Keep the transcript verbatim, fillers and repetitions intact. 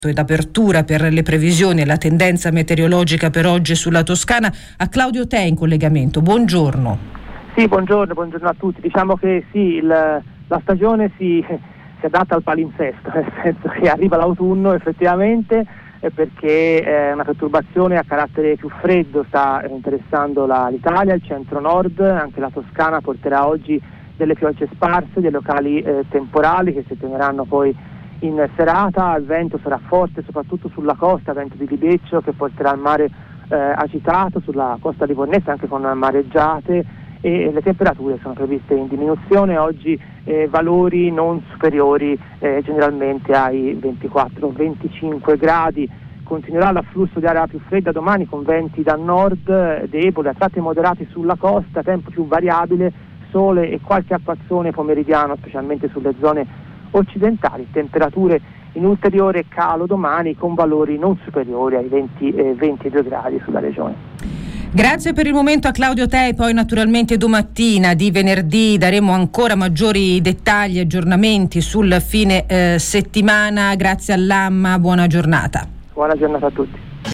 ed apertura per le previsioni e la tendenza meteorologica per oggi sulla Toscana. A Claudio Tè in collegamento. Buongiorno. Sì, buongiorno, buongiorno a tutti. Diciamo che sì, il, la stagione si, si adatta al palinsesto, nel senso che arriva l'autunno effettivamente, eh, perché eh, una perturbazione a carattere più freddo sta interessando la, l'Italia, il centro-nord, anche la Toscana porterà oggi delle piogge sparse, dei locali eh, temporali che si teneranno poi in serata. Il vento sarà forte soprattutto sulla costa, vento di libeccio che porterà il mare eh, agitato sulla costa livornese anche con mareggiate, e le temperature sono previste in diminuzione oggi, eh, valori non superiori eh, generalmente ai ventiquattro venticinque gradi. Continuerà l'afflusso di aria più fredda domani con venti da nord eh, deboli a tratti moderati sulla costa, tempo più variabile, sole e qualche acquazzone pomeridiano specialmente sulle zone occidentali, temperature in ulteriore calo domani con valori non superiori ai venti ventidue gradi sulla regione. Grazie per il momento a Claudio Tè. Poi naturalmente domattina di venerdì daremo ancora maggiori dettagli e aggiornamenti sul fine eh, settimana. Grazie all'A M A, buona giornata. Buona giornata a tutti.